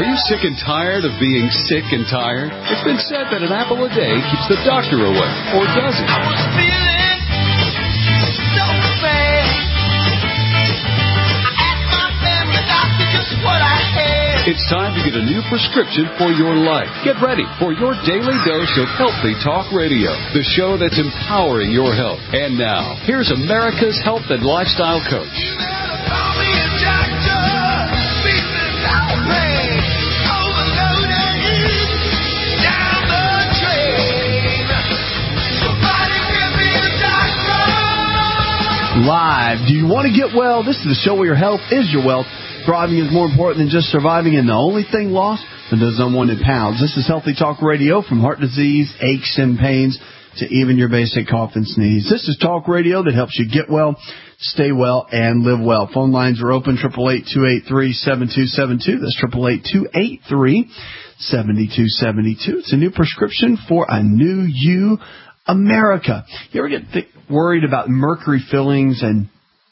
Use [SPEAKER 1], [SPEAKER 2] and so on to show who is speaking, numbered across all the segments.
[SPEAKER 1] Are you sick and tired of being sick and tired? It's been said that an apple a day keeps the doctor away, or does it?
[SPEAKER 2] I was feeling so bad. I asked my family doctor just what I had.
[SPEAKER 1] It's time to get a new prescription for your life. Get ready for your daily dose of Healthy Talk Radio, the show that's empowering your health. And now, here's America's health and lifestyle coach.
[SPEAKER 2] You better call me a doctor. Business all pain. Overloaded. Down the drain. Somebody give me a doctor.
[SPEAKER 3] Live. Do you want to get well? This is the show where your health is your wealth. Thriving is more important than just surviving, and the only thing lost are those unwanted pounds. This is Healthy Talk Radio, from heart disease, aches and pains, to even your basic cough and sneeze. This is talk radio that helps you get well, stay well, and live well. Phone lines are open, 888-283-7272. That's 888-283-7272. It's a new prescription for a new you, America. You ever get worried about mercury fillings and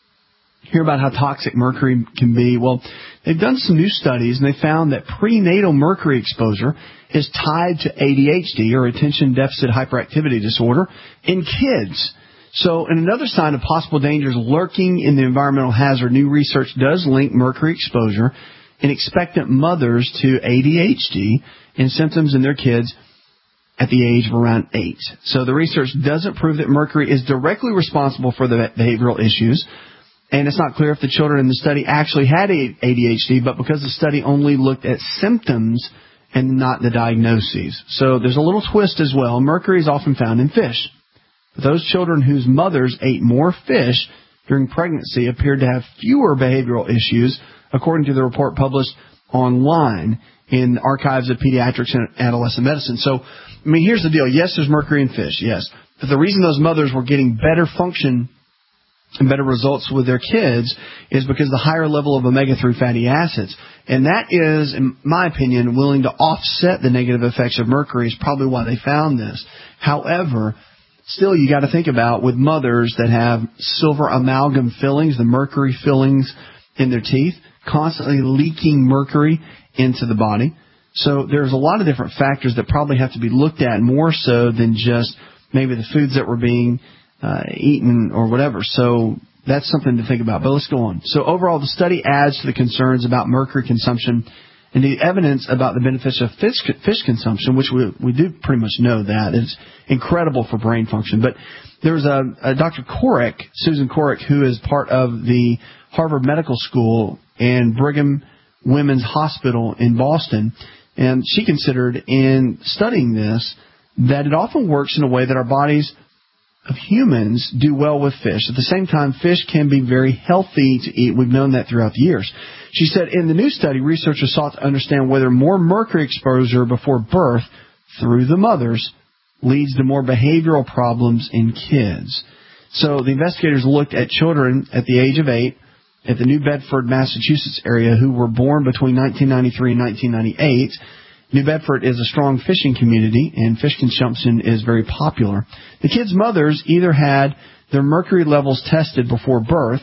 [SPEAKER 3] hear about how toxic mercury can be? Well, they've done some new studies, and they found that prenatal mercury exposure is tied to ADHD, or attention deficit hyperactivity disorder, in kids. So, in another sign of possible dangers lurking in the environmental hazard, new research does link mercury exposure in expectant mothers to ADHD and symptoms in their kids at the age of around 8. So the research doesn't prove that mercury is directly responsible for the behavioral issues. And it's not clear if the children in the study actually had ADHD, but because the study only looked at symptoms and not the diagnoses. So there's a little twist as well. Mercury is often found in fish. But those children whose mothers ate more fish during pregnancy appeared to have fewer behavioral issues, according to the report published online in Archives of Pediatrics and Adolescent Medicine. So, I mean, here's the deal. Yes, there's mercury in fish, yes. But the reason those mothers were getting better function and better results with their kids is because the higher level of omega-3 fatty acids. And that is, in my opinion, willing to offset the negative effects of mercury is probably why they found this. However, still you got to think about with mothers that have silver amalgam fillings, the mercury fillings in their teeth, constantly leaking mercury into the body. So there's a lot of different factors that probably have to be looked at more so than just maybe the foods that were being eaten or whatever. So that's something to think about. But let's go on. So overall, the study adds to the concerns about mercury consumption and the evidence about the benefits of fish consumption, which we do pretty much know that. It's incredible for brain function. But there's a Dr. Korek, Susan Korek, who is part of the Harvard Medical School and Brigham Women's Hospital in Boston. And she considered in studying this that it often works in a way that our bodies of humans do well with fish. At the same time, fish can be very healthy to eat. We've known that throughout the years. She said in the new study, researchers sought to understand whether more mercury exposure before birth through the mothers leads to more behavioral problems in kids. So the investigators looked at children at the age of 8 at the New Bedford, Massachusetts area who were born between 1993 and 1998. New Bedford is a strong fishing community, and fish consumption is very popular. The kids' mothers either had their mercury levels tested before birth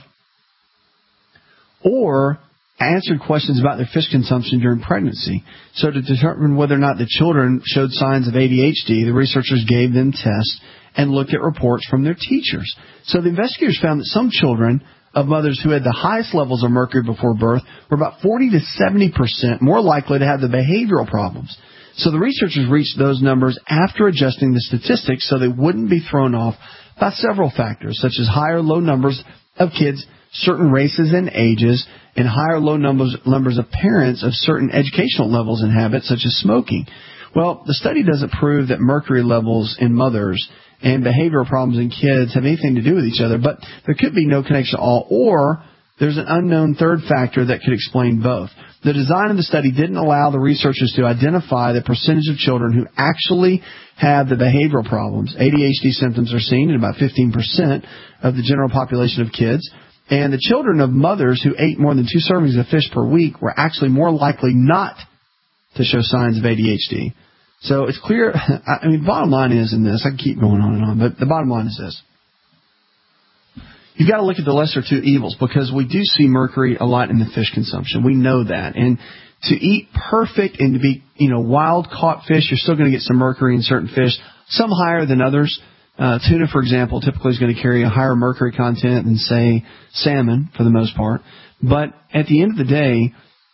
[SPEAKER 3] or answered questions about their fish consumption during pregnancy. So to determine whether or not the children showed signs of ADHD, the researchers gave them tests and looked at reports from their teachers. So the investigators found that some children of mothers who had the highest levels of mercury before birth were about 40 to 70% more likely to have the behavioral problems. So the researchers reached those numbers after adjusting the statistics so they wouldn't be thrown off by several factors, such as higher or low numbers of kids, certain races and ages, and higher or low numbers of parents of certain educational levels and habits, such as smoking. Well, the study doesn't prove that mercury levels in mothers and behavioral problems in kids have anything to do with each other, but there could be no connection at all, or there's an unknown third factor that could explain both. The design of the study didn't allow the researchers to identify the percentage of children who actually have the behavioral problems. ADHD symptoms are seen in about 15% of the general population of kids, and the children of mothers who ate more than 2 servings of fish per week were actually more likely not to show signs of ADHD. So it's clear, I mean, the bottom line is in this, I can keep going on and on, but the bottom line is this. You've got to look at the lesser two evils because we do see mercury a lot in the fish consumption. We know that. And to eat perfect and to be, wild caught fish, you're still going to get some mercury in certain fish, some higher than others. Tuna, for example, typically is going to carry a higher mercury content than, say, salmon for the most part. But at the end of the day,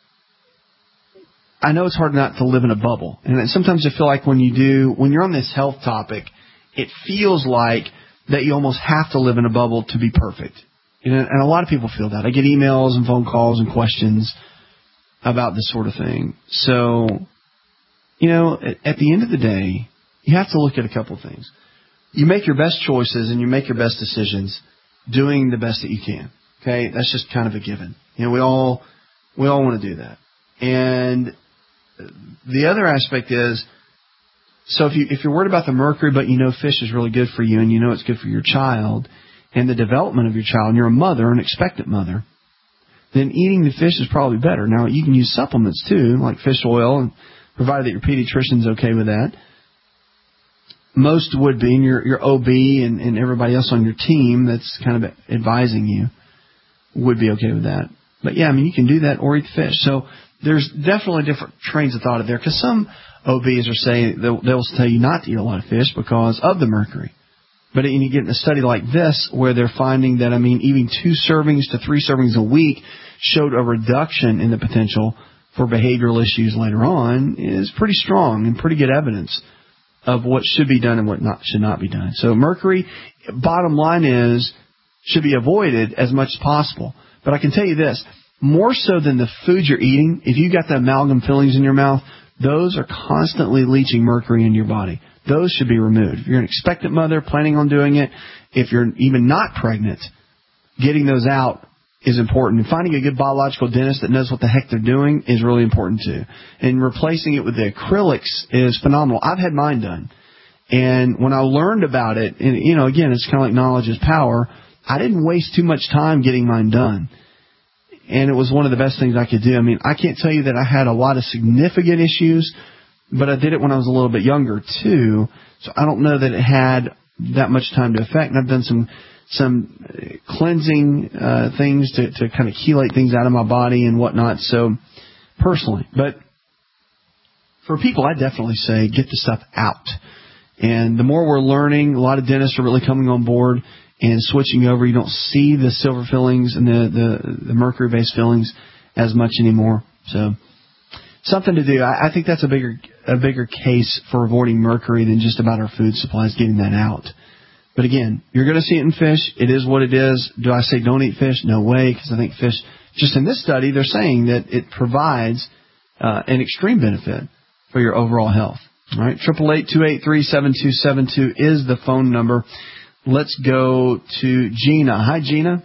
[SPEAKER 3] I know it's hard not to live in a bubble. And sometimes I feel like when you're on this health topic, it feels like that you almost have to live in a bubble to be perfect. And a lot of people feel that. I get emails and phone calls and questions about this sort of thing. So, at the end of the day, you have to look at a couple things. You make your best choices and you make your best decisions doing the best that you can. Okay? That's just kind of a given. We all want to do that. And the other aspect is, so if you're worried about the mercury, but fish is really good for you and it's good for your child and the development of your child, and you're a mother, an expectant mother, then eating the fish is probably better. Now, you can use supplements too, like fish oil, and provided that your pediatrician's okay with that. Most would be, and your OB and everybody else on your team that's kind of advising you would be okay with that. But yeah, you can do that or eat fish. So there's definitely different trains of thought out there, because some OBs are saying they'll tell you not to eat a lot of fish because of the mercury. But you get in a study like this where they're finding that, even 2 servings to 3 servings a week showed a reduction in the potential for behavioral issues later on is pretty strong and pretty good evidence of what should be done and what should not be done. So mercury, bottom line is, should be avoided as much as possible. But I can tell you this, more so than the food you're eating, if you got the amalgam fillings in your mouth, those are constantly leaching mercury in your body. Those should be removed. If you're an expectant mother planning on doing it, if you're even not pregnant, getting those out is important. And finding a good biological dentist that knows what the heck they're doing is really important too. And replacing it with the acrylics is phenomenal. I've had mine done. And when I learned about it, and again, it's kind of like knowledge is power, I didn't waste too much time getting mine done. And it was one of the best things I could do. I can't tell you that I had a lot of significant issues, but I did it when I was a little bit younger too. So I don't know that it had that much time to affect. And I've done some cleansing things to kind of chelate things out of my body and whatnot. So personally, but for people, I definitely say get the stuff out. And the more we're learning, a lot of dentists are really coming on board and switching over. You don't see the silver fillings and the mercury-based fillings as much anymore. So something to do. I think that's a bigger case for avoiding mercury than just about our food supplies, getting that out. But again, you're going to see it in fish. It is what it is. Do I say don't eat fish? No way, because I think fish, just in this study, they're saying that it provides an extreme benefit for your overall health. All right, 888-283-7272 is the phone number. Let's go to Gina. Hi, Gina.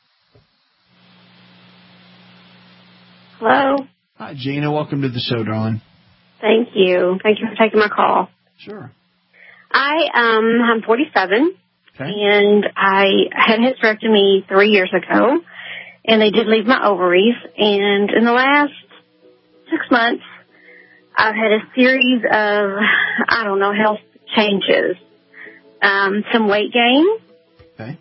[SPEAKER 4] Hello.
[SPEAKER 3] Hi, Gina. Welcome to the show, darling.
[SPEAKER 4] Thank you. Thank you for taking my call.
[SPEAKER 3] Sure.
[SPEAKER 4] I'm 47,
[SPEAKER 3] okay.
[SPEAKER 4] And I had a hysterectomy 3 years ago, and they did leave my ovaries. And in the last 6 months, I've had a series of, health changes. Some weight gain,
[SPEAKER 3] okay.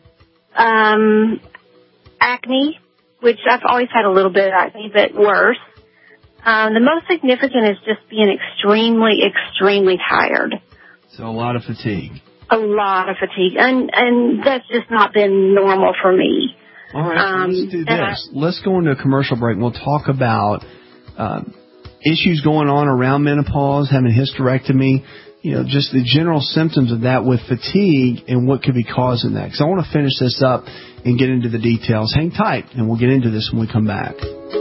[SPEAKER 4] Acne, which I've always had a little bit of acne, but worse. The most significant is just being extremely, extremely tired.
[SPEAKER 3] So a lot of fatigue.
[SPEAKER 4] A lot of fatigue, and that's just not been normal for me.
[SPEAKER 3] All right, so let's do this. Let's go into a commercial break, and we'll talk about issues going on around menopause, having a hysterectomy, just the general symptoms of that with fatigue and what could be causing that. Because I want to finish this up and get into the details. Hang tight, and we'll get into this when we come back.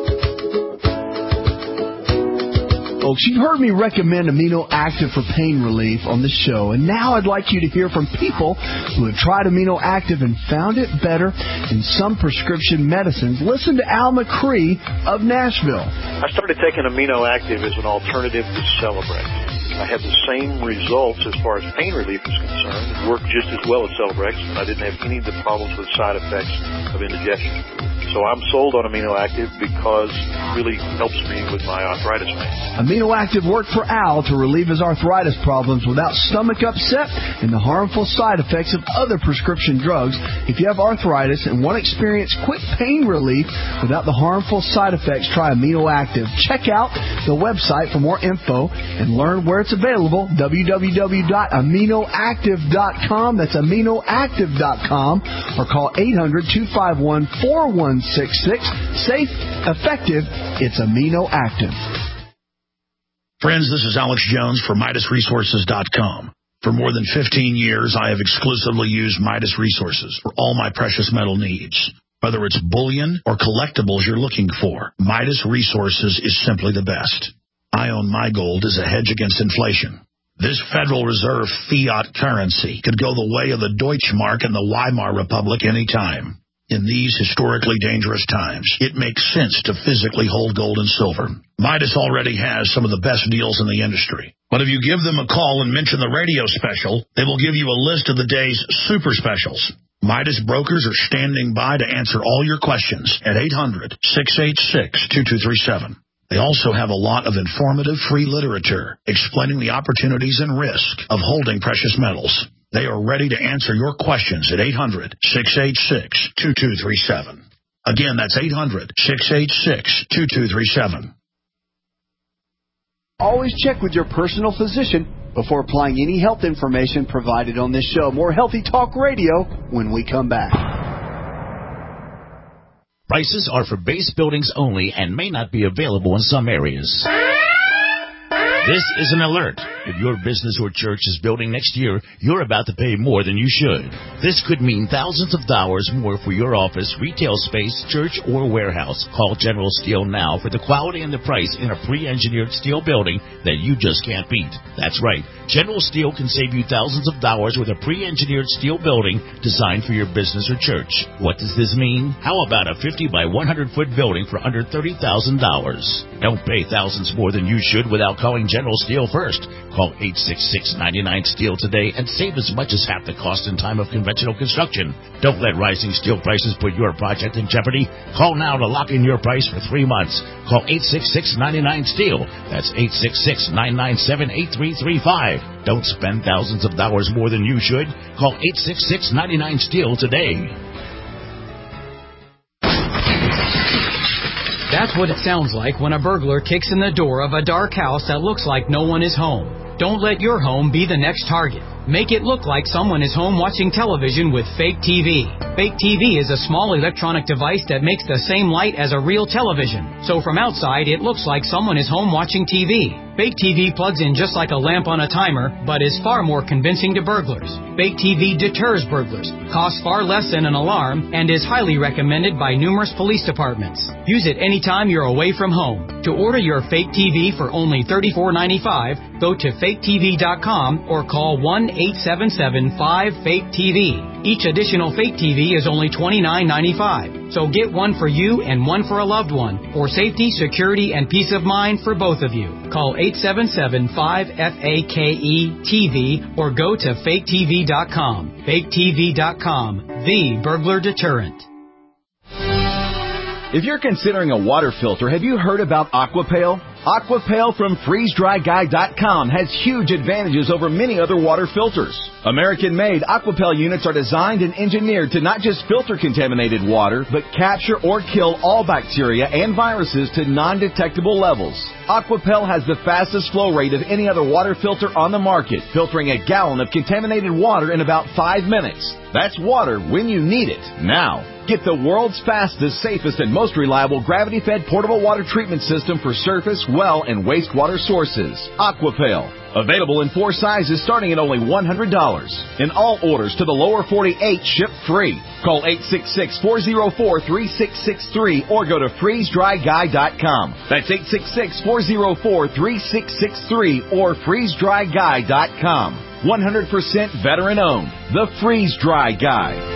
[SPEAKER 3] Folks, you've heard me recommend Amino Active for pain relief on the show, and now I'd like you to hear from people who have tried Amino Active and found it better than some prescription medicines. Listen to Al McCree of Nashville.
[SPEAKER 5] I started taking Amino Active as an alternative to Celebrex. I had the same results as far as pain relief is concerned. It worked just as well as Celebrex, and I didn't have any of the problems with side effects of indigestion. So I'm sold on Amino Active because it really helps me with my arthritis pain.
[SPEAKER 3] Amino Active worked for Al to relieve his arthritis problems without stomach upset and the harmful side effects of other prescription drugs. If you have arthritis and want to experience quick pain relief without the harmful side effects, try Amino Active. Check out the website for more info and learn where it's available, www.aminoactive.com. That's aminoactive.com, or call 800-251-4166. Safe, effective, it's Amino Active.
[SPEAKER 6] Friends, this is Alex Jones for MidasResources.com. For more than 15 years, I have exclusively used Midas Resources for all my precious metal needs. Whether it's bullion or collectibles you're looking for, Midas Resources is simply the best. I own my gold as a hedge against inflation. This Federal Reserve fiat currency could go the way of the Deutschmark and the Weimar Republic any time. In these historically dangerous times, it makes sense to physically hold gold and silver. Midas already has some of the best deals in the industry. But if you give them a call and mention the radio special, they will give you a list of the day's super specials. Midas brokers are standing by to answer all your questions at 800-686-2237. They also have a lot of informative free literature explaining the opportunities and risk of holding precious metals. They are ready to answer your questions at 800-686-2237. Again, that's 800-686-2237.
[SPEAKER 3] Always check with your personal physician before applying any health information provided on this show. More Healthy Talk Radio when we come back.
[SPEAKER 7] Prices are for base buildings only and may not be available in some areas. This is an alert. If your business or church is building next year, you're about to pay more than you should. This could mean thousands of dollars more for your office, retail space, church, or warehouse. Call General Steel now for the quality and the price in a pre-engineered steel building that you just can't beat. That's right. General Steel can save you thousands of dollars with a pre-engineered steel building designed for your business or church. What does this mean? How about a 50 by 100 foot building for under $30,000? Don't pay thousands more than you should without calling General Steel first. Call 866-99-STEEL today and save as much as half the cost and time of conventional construction. Don't let rising steel prices put your project in jeopardy. Call now to lock in your price for 3 months. Call 866-99-STEEL. That's 866-997-8335. Don't spend thousands of dollars more than you should. Call 866-99-STEEL today.
[SPEAKER 8] That's what it sounds like when a burglar kicks in the door of a dark house that looks like no one is home. Don't let your home be the next target. Make it look like someone is home watching television with Fake TV. Fake TV is a small electronic device that makes the same light as a real television. So from outside, it looks like someone is home watching TV. Fake TV plugs in just like a lamp on a timer, but is far more convincing to burglars. Fake TV deters burglars, costs far less than an alarm, and is highly recommended by numerous police departments. Use it anytime you're away from home. To order your Fake TV for only $34.95, go to faketv.com or call 1-877-5-FAKE-TV. Each additional Fake TV is only $29.95. So get one for you and one for a loved one, for safety, security, and peace of mind for both of you. Call 877-5-FAKE-TV or go to faketv.com. faketv.com, the burglar deterrent.
[SPEAKER 9] If you're considering a water filter, have you heard about Aquapail? Aquapail from FreezeDryGuy.com has huge advantages over many other water filters. American-made Aquapail units are designed and engineered to not just filter contaminated water, but capture or kill all bacteria and viruses to non-detectable levels. Aquapail has the fastest flow rate of any other water filter on the market, filtering a gallon of contaminated water in about 5 minutes. That's water when you need it, now. Get the world's fastest, safest, and most reliable gravity-fed portable water treatment system for surface, well, and wastewater sources. Aquapail. Available in 4 sizes starting at only $100. And all orders to the lower 48 ship free. Call 866-404-3663 or go to FreezeDryGuy.com. That's 866-404-3663 or FreezeDryGuy.com. 100% veteran owned. The Freeze Dry Guy.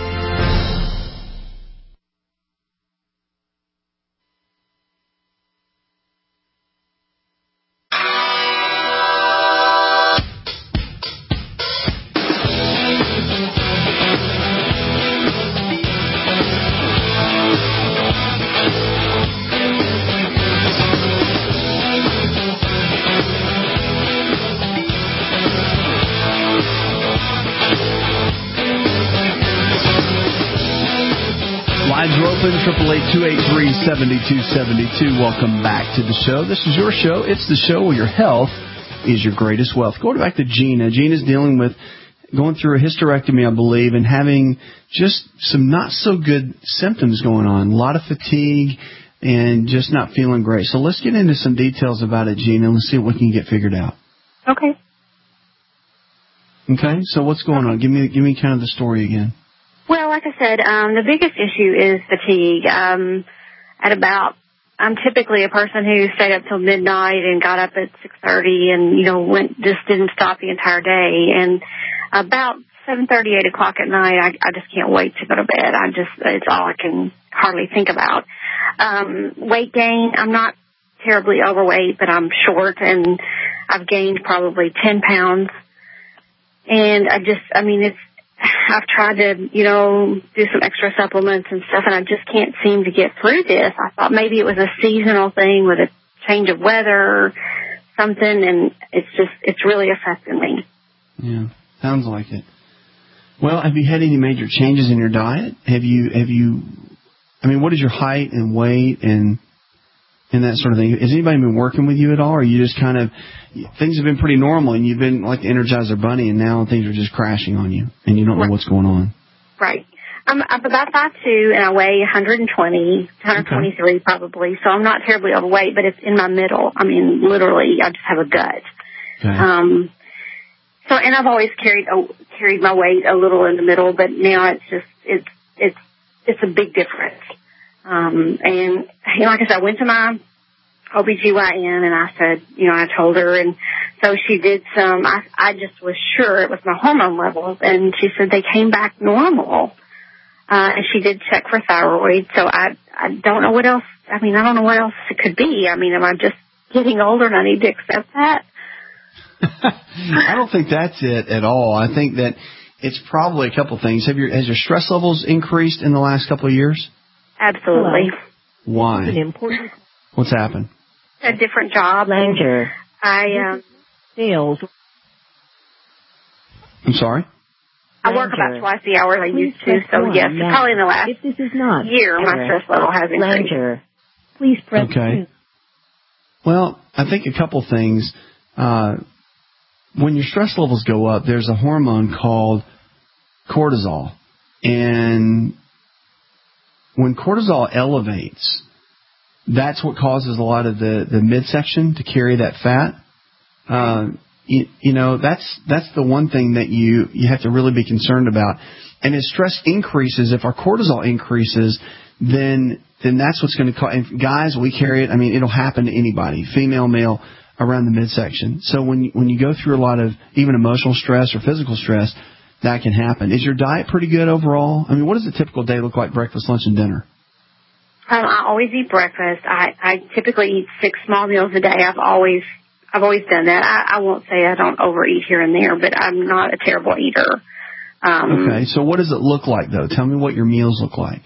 [SPEAKER 3] open, 888-283-7272. Welcome back to the show. This is your show. It's the show where your health is your greatest wealth. Going back to Gina. Gina's dealing with going through a hysterectomy, I believe, and having just some not so good symptoms going on. A lot of fatigue and just not feeling great. So let's get into some details about it, Gina, and let's see what we can get figured out.
[SPEAKER 4] Okay.
[SPEAKER 3] Okay, so what's going on? Give me kind of the story again.
[SPEAKER 4] Well, like I said, the biggest issue is fatigue. I'm typically a person who stayed up till midnight and got up at 6:30 and, didn't stop the entire day. And about 7:30, 8 o'clock at night, I just can't wait to go to bed. It's all I can hardly think about. Weight gain, I'm not terribly overweight, but I'm short and I've gained probably 10 pounds. And I've tried to, do some extra supplements and stuff, and I just can't seem to get through this. I thought maybe it was a seasonal thing with a change of weather or something, and it's really affecting me.
[SPEAKER 3] Yeah, sounds like it. Well, have you had any major changes in your diet? What is your height and weight and that sort of thing? Has anybody been working with you at all, or you just kind of, things have been pretty normal and you've been like the Energizer Bunny and now things are just crashing on you and you don't know what's going on?
[SPEAKER 4] Right. I'm about 5'2" and I weigh 123 probably, so I'm not terribly overweight, but it's in my middle. Literally, I just have a gut.
[SPEAKER 3] Okay.
[SPEAKER 4] And I've always carried my weight a little in the middle, but now it's a big difference. And like I said, I went to my OBGYN and I said, I told her, and so she did I just was sure it was my hormone levels, and she said they came back normal. And she did check for thyroid, so I don't know what else, I don't know what else it could be. Am I just getting older and I need to accept that?
[SPEAKER 3] I don't think that's it at all. I think that it's probably a couple things. Has your stress levels increased in the last couple of years?
[SPEAKER 4] Absolutely.
[SPEAKER 3] Why?
[SPEAKER 10] Important.
[SPEAKER 3] What's happened?
[SPEAKER 4] A different job.
[SPEAKER 10] Langer. Sales.
[SPEAKER 3] I'm sorry?
[SPEAKER 4] I work about twice the hours I used to, so yes, probably in the last year my stress level has increased.
[SPEAKER 10] Langer. Please press 2.
[SPEAKER 3] Well, I think a couple things. When your stress levels go up, there's a hormone called cortisol. And when cortisol elevates, that's what causes a lot of the midsection to carry that fat. That's the one thing that you have to really be concerned about. And as stress increases, if our cortisol increases, then that's what's going to cause. And guys, we carry it. It'll happen to anybody, female, male, around the midsection. So when you go through a lot of even emotional stress or physical stress, that can happen. Is your diet pretty good overall? What does a typical day look like, breakfast, lunch, and dinner?
[SPEAKER 4] I always eat breakfast. I typically eat 6 small meals a day. I've always done that. I won't say I don't overeat here and there, but I'm not a terrible eater.
[SPEAKER 3] Okay, so what does it look like, though? Tell me what your meals look like.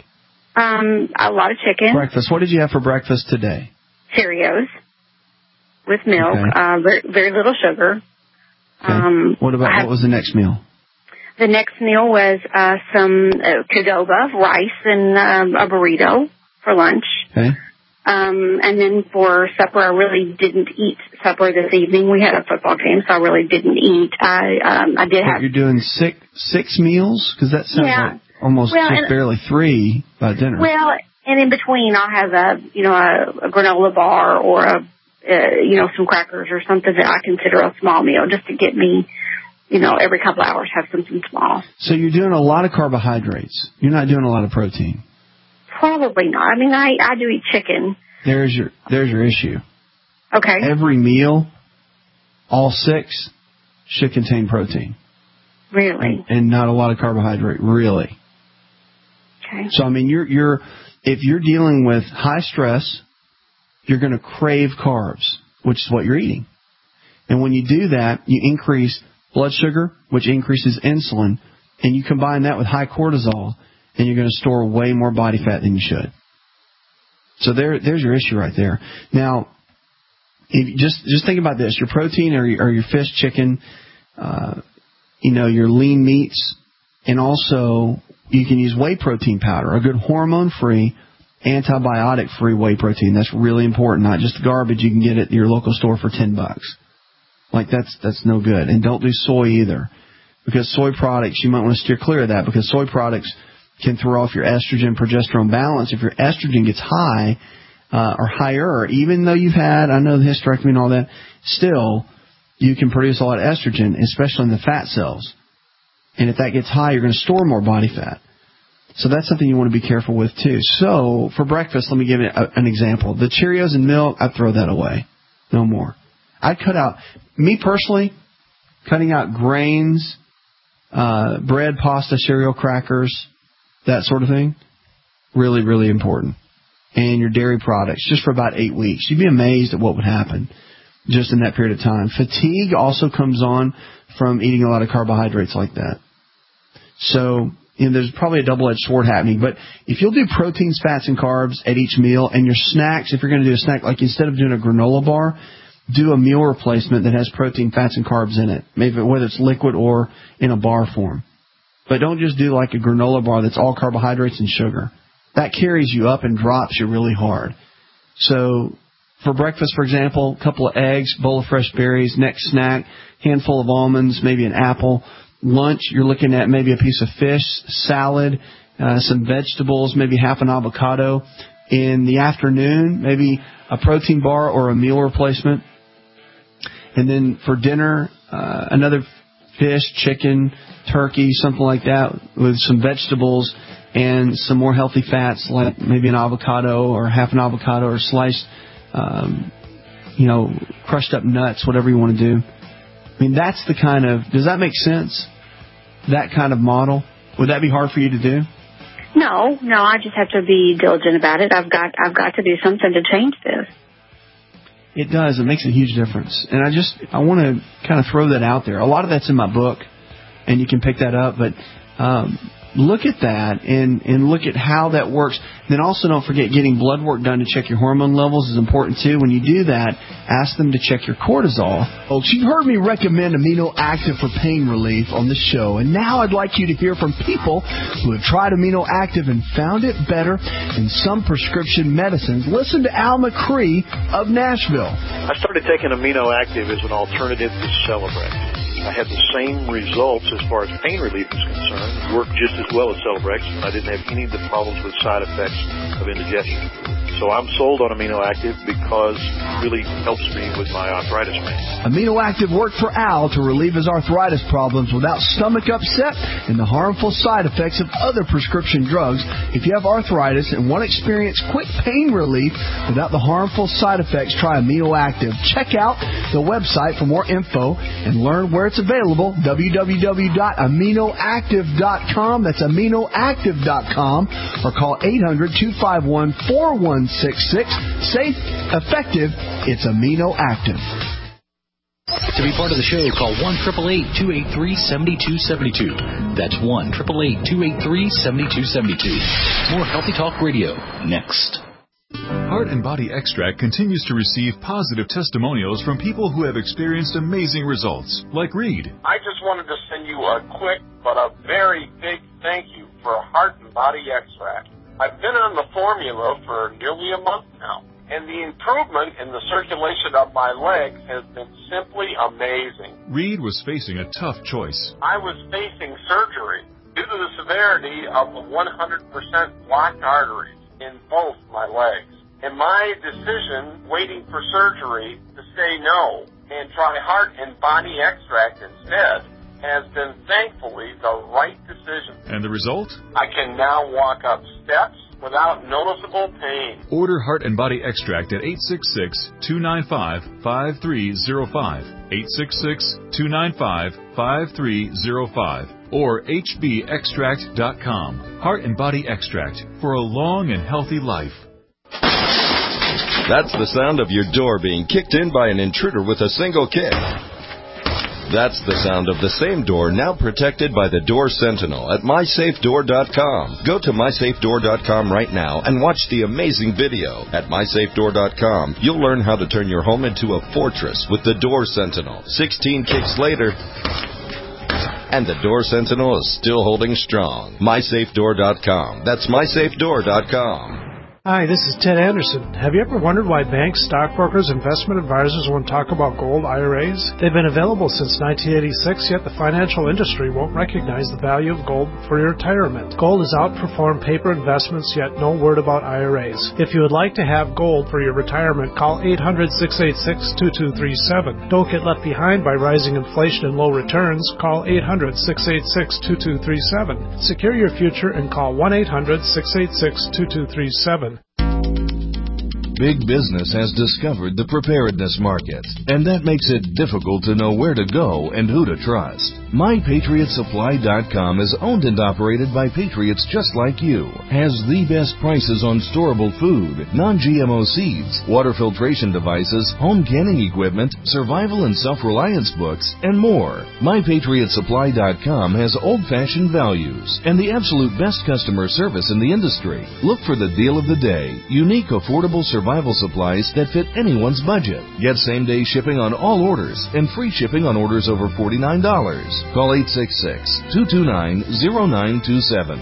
[SPEAKER 4] A lot of chicken.
[SPEAKER 3] Breakfast. What did you have for breakfast today?
[SPEAKER 4] Cheerios with milk, very little sugar.
[SPEAKER 3] Okay. What was the next meal?
[SPEAKER 4] The next meal was some Qdoba rice and a burrito for lunch.
[SPEAKER 3] Okay.
[SPEAKER 4] And then for supper, I really didn't eat supper this evening. We had a football game, so I really didn't eat. I did have.
[SPEAKER 3] You're doing six meals? Because that sounds like almost just barely 3 by dinner.
[SPEAKER 4] Well, and in between, I'll have a granola bar or some crackers or something that I consider a small meal, just to get me, every couple hours have something small.
[SPEAKER 3] So you're doing a lot of carbohydrates. You're not doing a lot of protein.
[SPEAKER 4] Probably not. I do eat chicken.
[SPEAKER 3] There's your issue.
[SPEAKER 4] Okay.
[SPEAKER 3] Every meal, all 6, should contain protein.
[SPEAKER 4] Really?
[SPEAKER 3] And not a lot of carbohydrate, really.
[SPEAKER 4] Okay.
[SPEAKER 3] So, if you're dealing with high stress, you're going to crave carbs, which is what you're eating. And when you do that, you increase blood sugar, which increases insulin, and you combine that with high cortisol, and you're going to store way more body fat than you should. So there's your issue right there. Now, if you just think about this: your protein or your fish, chicken, your lean meats, and also you can use whey protein powder, a good hormone-free antibiotic-free whey protein. That's really important, not just garbage you can get at your local store for $10. Like, that's no good. And don't do soy either, because soy products, you might want to steer clear of that, because soy products can throw off your estrogen-progesterone balance. If your estrogen gets high or higher, even though you've had, I know the hysterectomy and all that, still you can produce a lot of estrogen, especially in the fat cells. And if that gets high, you're going to store more body fat. So that's something you want to be careful with, too. So for breakfast, let me give you an example. The Cheerios and milk, I'd throw that away. No more. I'd cut out, me personally, cutting out grains, bread, pasta, cereal, crackers, that sort of thing, really, really important. And your dairy products, just for about 8 weeks. You'd be amazed at what would happen just in that period of time. Fatigue also comes on from eating a lot of carbohydrates like that. So, there's probably a double-edged sword happening. But if you'll do proteins, fats, and carbs at each meal, and your snacks, if you're going to do a snack, like instead of doing a granola bar, do a meal replacement that has protein, fats, and carbs in it, maybe whether it's liquid or in a bar form. But don't just do like a granola bar that's all carbohydrates and sugar. That carries you up and drops you really hard. So for breakfast, for example, a couple of eggs, bowl of fresh berries. Next snack, handful of almonds, maybe an apple. Lunch, you're looking at maybe a piece of fish, salad, some vegetables, maybe half an avocado. In the afternoon, maybe a protein bar or a meal replacement. And then for dinner, another fish, chicken, turkey, something like that, with some vegetables and some more healthy fats, like maybe an avocado or half an avocado or sliced, crushed up nuts, whatever you want to do. I mean, that's the kind of, does that make sense? That kind of model? Would that be hard for you to do?
[SPEAKER 4] No, I just have to be diligent about it. I've got to do something to change this.
[SPEAKER 3] It does. It makes a huge difference. And I want to kind of throw that out there. A lot of that's in my book, and you can pick that up, but look at that and look at how that works. Then also don't forget getting blood work done to check your hormone levels is important too. When you do that, ask them to check your cortisol. Folks, you've heard me recommend Amino Active for pain relief on the show, and now I'd like you to hear from people who have tried Amino Active and found it better than some prescription medicines. Listen to Al McCree of Nashville.
[SPEAKER 5] I started taking Amino Active as an alternative to Celebrex. I had the same results as far as pain relief is concerned. It worked just as well as Celebrex, and I didn't have any of the problems with side effects of indigestion. So I'm sold on Amino Active because it really helps me with my arthritis pain.
[SPEAKER 3] Amino Active worked for Al to relieve his arthritis problems without stomach upset and the harmful side effects of other prescription drugs. If you have arthritis and want to experience quick pain relief without the harmful side effects, try Amino Active. Check out the website for more info and learn where it's available, www.aminoactive.com. That's aminoactive.com, or call 800-251-4166. Safe, effective, it's Amino Active.
[SPEAKER 11] To be part of the show, call 1-888-283-7272. That's 1-888-283-7272. More Healthy Talk Radio, next.
[SPEAKER 12] Heart and Body Extract continues to receive positive testimonials from people who have experienced amazing results, like Reed.
[SPEAKER 13] I just wanted to send you a quick but a very big thank you for Heart and Body Extract. I've been on the formula for nearly a month now, and the improvement in the circulation of my legs has been simply amazing.
[SPEAKER 12] Reed was facing a tough choice.
[SPEAKER 13] I was facing surgery due to the severity of the 100% blocked arteries in both my legs. And my decision, waiting for surgery, to say no and try Heart and Body Extract instead, has been thankfully the right decision.
[SPEAKER 12] And the result?
[SPEAKER 13] I can now walk up steps without noticeable pain.
[SPEAKER 12] Order Heart and Body Extract at 866-295-5305, 866-295-5305, or hbextract.com. Heart and Body Extract for a long and healthy life.
[SPEAKER 14] That's the sound of your door being kicked in by an intruder with a single kick. That's the sound of the same door now protected by the Door Sentinel at MySafeDoor.com. Go to MySafeDoor.com right now and watch the amazing video. At MySafeDoor.com, you'll learn how to turn your home into a fortress with the Door Sentinel. 16 kicks later, and the Door Sentinel is still holding strong. MySafeDoor.com. That's MySafeDoor.com.
[SPEAKER 15] Hi, this is Ted Anderson. Have you ever wondered why banks, stockbrokers, investment advisors won't talk about gold IRAs? They've been available since 1986, yet the financial industry won't recognize the value of gold for your retirement. Gold has outperformed paper investments, yet no word about IRAs. If you would like to have gold for your retirement, call 800-686-2237. Don't get left behind by rising inflation and low returns. Call 800-686-2237. Secure your future and call 1-800-686-2237.
[SPEAKER 14] Big business has discovered the preparedness market, and that makes it difficult to know where to go and who to trust. MyPatriotSupply.com is owned and operated by patriots just like you, has the best prices on storable food, non-GMO seeds, water filtration devices, home canning equipment, survival and self-reliance books, and more. MyPatriotSupply.com has old-fashioned values and the absolute best customer service in the industry. Look for the deal of the day, unique, affordable survival supplies that fit anyone's budget. Get same-day shipping on all orders and free shipping on orders over $49. Call 866-229-0927,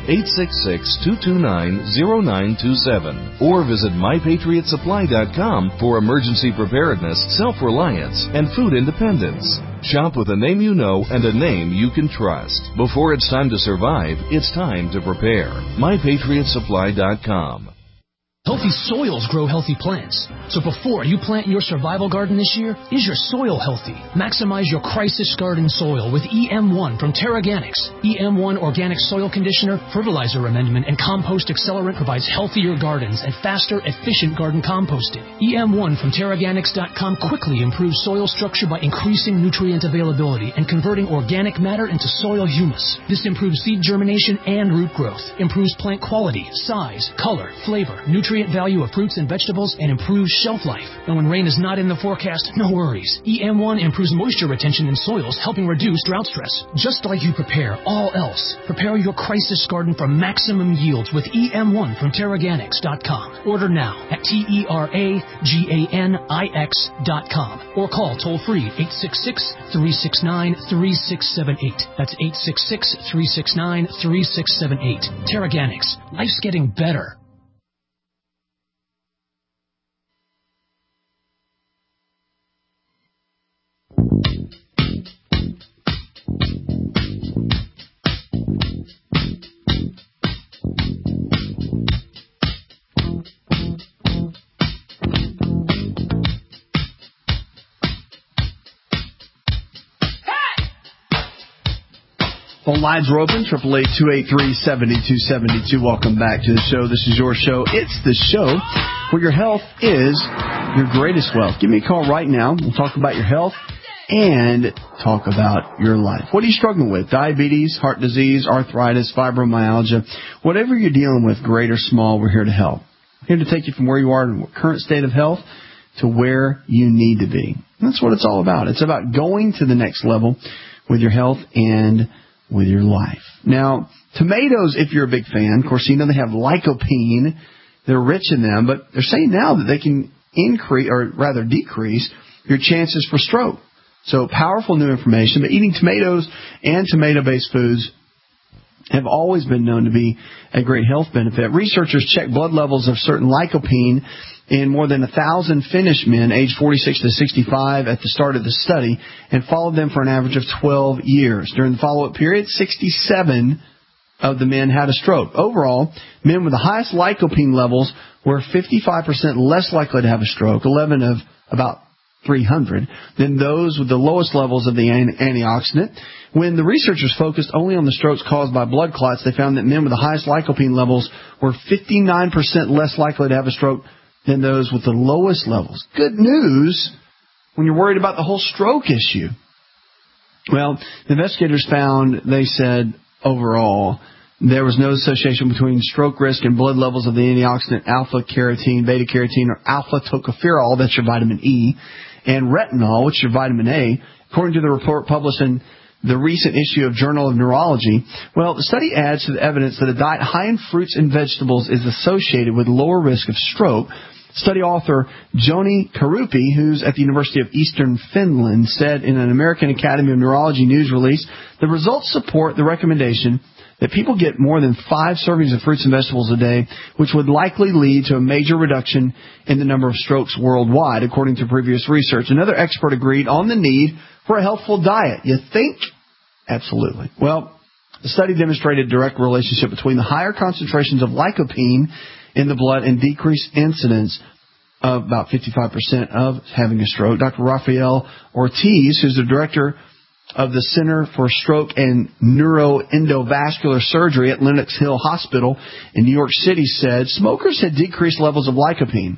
[SPEAKER 14] 866-229-0927, or visit MyPatriotSupply.com for emergency preparedness, self-reliance, and food independence. Shop with a name you know and a name you can trust. Before it's time to survive, it's time to prepare. MyPatriotSupply.com.
[SPEAKER 11] Healthy soils grow healthy plants. So before you plant your survival garden this year, is your soil healthy? Maximize your crisis garden soil with EM1 from Terraganics. EM1 Organic Soil Conditioner, Fertilizer Amendment, and Compost Accelerant provides healthier gardens and faster, efficient garden composting. EM1 from Terraganics.com quickly improves soil structure by increasing nutrient availability and converting organic matter into soil humus. This improves seed germination and root growth, improves plant quality, size, color, flavor, nutrient value of fruits and vegetables, and improves shelf life. And when rain is not in the forecast, no worries. EM1 improves moisture retention in soils, helping reduce drought stress. Just like you prepare all else, prepare your crisis garden for maximum yields with EM1 from Terraganics.com. Order now at TerraGanix.com or call toll-free 866-369-3678. That's 866-369-3678. Terraganics. Life's getting better.
[SPEAKER 3] Phone lines are open, 888-283-7272. Welcome back to the show. This is your show. It's the show where your health is your greatest wealth. Give me a call right now. We'll talk about your health and talk about your life. What are you struggling with? Diabetes, heart disease, arthritis, fibromyalgia, whatever you're dealing with, great or small, we're here to help. We're here to take you from where you are in current state of health to where you need to be. That's what it's all about. It's about going to the next level with your health and with your life. Now, tomatoes, if you're a big fan, of course, you know they have lycopene. They're rich in them, but they're saying now that they can increase, or rather decrease, your chances for stroke. So powerful new information, but eating tomatoes and tomato-based foods have always been known to be a great health benefit. Researchers checked blood levels of certain lycopene in more than 1,000 Finnish men aged 46 to 65 at the start of the study and followed them for an average of 12 years. During the follow-up period, 67 of the men had a stroke. Overall, men with the highest lycopene levels were 55% less likely to have a stroke, 11 of about 300, than those with the lowest levels of the antioxidant. When the researchers focused only on the strokes caused by blood clots, they found that men with the highest lycopene levels were 59% less likely to have a stroke than those with the lowest levels. Good news when you're worried about the whole stroke issue. Well, the investigators found, they said, overall, there was no association between stroke risk and blood levels of the antioxidant alpha-carotene, beta-carotene, or alpha-tocopherol, that's your vitamin E, and retinol, which is your vitamin A, according to the report published in the recent issue of Journal of Neurology. Well, the study adds to the evidence that a diet high in fruits and vegetables is associated with lower risk of stroke. Study author Joni Karupi, who's at the University of Eastern Finland, said in an American Academy of Neurology news release, the results support the recommendation that people get more than 5 servings of fruits and vegetables a day, which would likely lead to a major reduction in the number of strokes worldwide, according to previous research. Another expert agreed on the need for a healthful diet. You think? Absolutely. Well, the study demonstrated a direct relationship between the higher concentrations of lycopene in the blood and decreased incidence of about 55% of having a stroke. Dr. Rafael Ortiz, who's the director of the Center for Stroke and Neuroendovascular Surgery at Lenox Hill Hospital in New York City, said smokers had decreased levels of lycopene.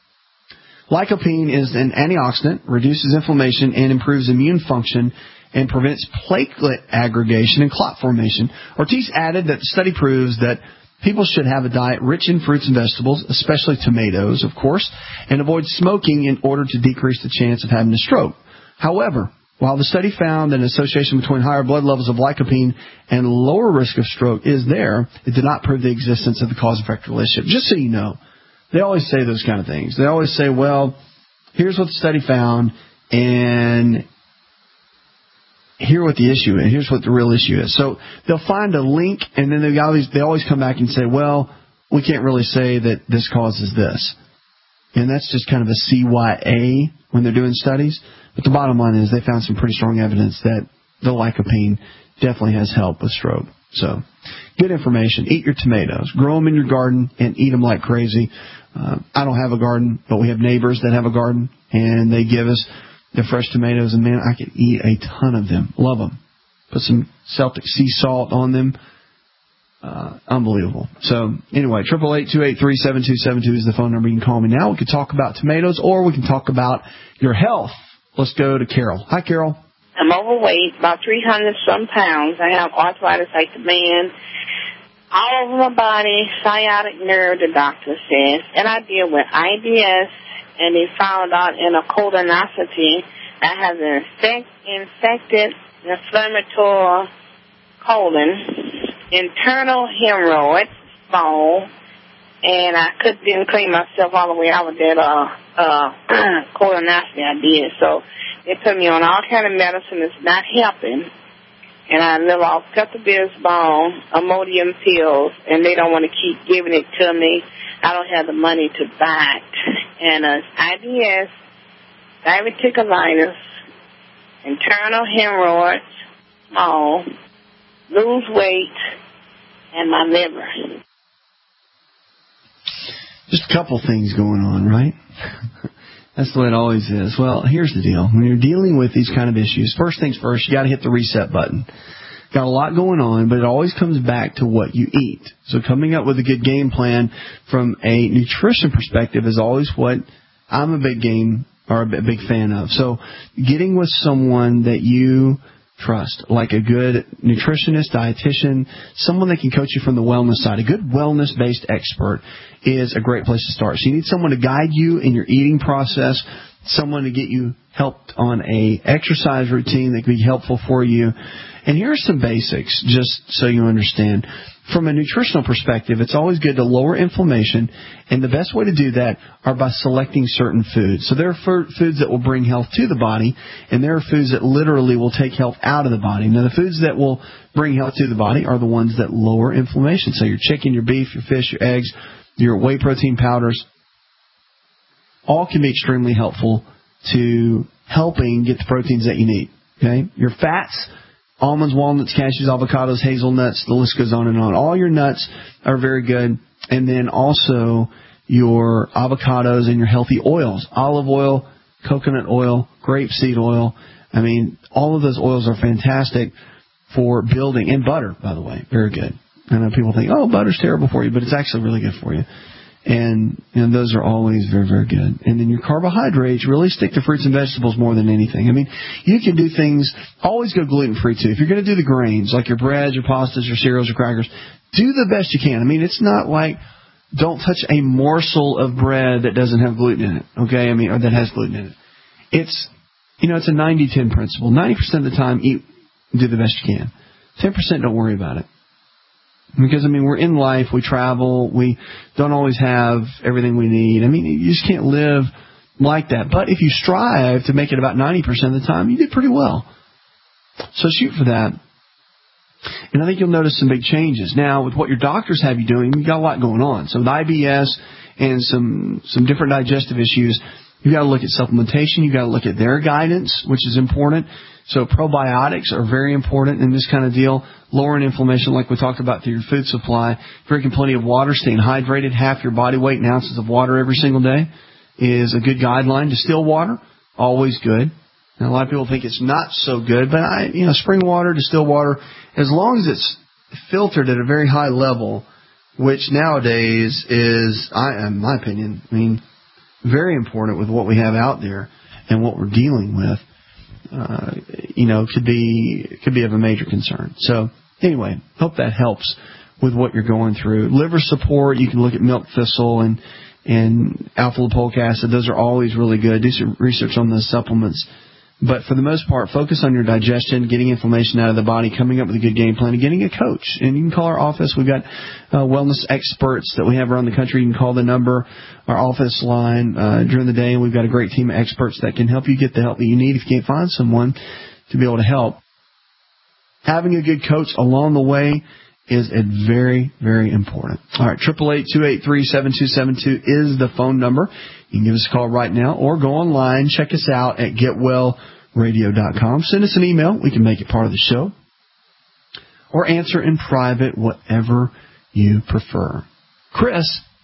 [SPEAKER 3] Lycopene is an antioxidant, reduces inflammation, and improves immune function, and prevents platelet aggregation and clot formation. Ortiz added that the study proves that people should have a diet rich in fruits and vegetables, especially tomatoes, of course, and avoid smoking in order to decrease the chance of having a stroke. However, while the study found an association between higher blood levels of lycopene and lower risk of stroke is there, it did not prove the existence of the cause-effect relationship. Just so you know, they always say those kind of things. They always say, well, here's what the study found, and here's what the issue is. Here's what the real issue is. So they'll find a link, and then they always come back and say, well, we can't really say that this causes this. And that's just kind of a CYA when they're doing studies. But the bottom line is they found some pretty strong evidence that the lycopene definitely has help with stroke. So good information. Eat your tomatoes. Grow them in your garden and eat them like crazy. I don't have a garden, but we have neighbors that have a garden, and they give us the fresh tomatoes, and man, I could eat a ton of them. Love them. Put some Celtic sea salt on them. Unbelievable. So anyway, 888-283-7272 is the phone number. You can call me now. We can talk about tomatoes, or we can talk about your health. Let's go to Carol. Hi, Carol.
[SPEAKER 16] I'm overweight, about 300-some pounds. I have arthritis like the man. All over my body, sciatic nerve, the doctor says. And I deal with IBS, and they found out in a colonoscopy I have an infected inflammatory colon, internal hemorrhoid, bone, and I didn't clean myself all the way out with that colonoscopy I did. So they put me on all kind of medicine that's not helping, and I live off pepto-bismol, Imodium pills, and they don't want to keep giving it to me. I don't have the money to buy it. And IBS, diverticulitis, internal hemorrhoids, small, lose weight, and my liver.
[SPEAKER 3] Just a couple things going on, right? That's the way it always is. Well, here's the deal. When you're dealing with these kind of issues, first things first, you got to hit the reset button. Got a lot going on, but it always comes back to what you eat. So coming up with a good game plan from a nutrition perspective is always what I'm a big fan of. So getting with someone that you trust, like a good nutritionist, dietitian, someone that can coach you from the wellness side. A good wellness-based expert is a great place to start. So you need someone to guide you in your eating process, someone to get you helped on a exercise routine that can be helpful for you. And here are some basics, just so you understand. From a nutritional perspective, it's always good to lower inflammation, and the best way to do that are by selecting certain foods. So there are foods that will bring health to the body, and there are foods that literally will take health out of the body. Now, the foods that will bring health to the body are the ones that lower inflammation. So your chicken, your beef, your fish, your eggs, your whey protein powders, all can be extremely helpful to helping get the proteins that you need. Okay, your fats, almonds, walnuts, cashews, avocados, hazelnuts, the list goes on and on. All your nuts are very good. And then also your avocados and your healthy oils, olive oil, coconut oil, grapeseed oil. I mean, all of those oils are fantastic for building. And butter, by the way, very good. I know people think, oh, butter's terrible for you, but it's actually really good for you. And those are always very, very good. And then your carbohydrates, really stick to fruits and vegetables more than anything. I mean, you can do things, always go gluten-free too. If you're going to do the grains, like your breads, your pastas, your cereals, your crackers, do the best you can. I mean, it's not like don't touch a morsel of bread that doesn't have gluten in it, okay? I mean, or that has gluten in it. It's, it's a 90-10 principle. 90% of the time, do the best you can. 10%, don't worry about it. Because, we're in life, we travel, we don't always have everything we need. You just can't live like that. But if you strive to make it about 90% of the time, you did pretty well. So shoot for that. And I think you'll notice some big changes. Now, with what your doctors have you doing, you've got a lot going on. So with IBS and some different digestive issues, you've got to look at supplementation. You've got to look at their guidance, which is important. So probiotics are very important in this kind of deal. Lowering inflammation, like we talked about through your food supply. Drinking plenty of water, staying hydrated, half your body weight in ounces of water every single day is a good guideline. Distilled water, always good. Now, a lot of people think it's not so good, but spring water, distilled water, as long as it's filtered at a very high level, which nowadays is, in my opinion, very important with what we have out there and what we're dealing with, could be of a major concern. So anyway, hope that helps with what you're going through. Liver support, you can look at milk thistle and alpha lipoic acid. Those are always really good. Do some research on those supplements. But for the most part, focus on your digestion, getting inflammation out of the body, coming up with a good game plan, and getting a coach. And you can call our office. We've got wellness experts that we have around the country. You can call the number, our office line during the day, and we've got a great team of experts that can help you get the help that you need if you can't find someone to be able to help. Having a good coach along the way is very, very important. All right, 888-283-7272 is the phone number. You can give us a call right now or go online. Check us out at getwellradio.com. Send us an email. We can make it part of the show. Or answer in private, whatever you prefer. Chris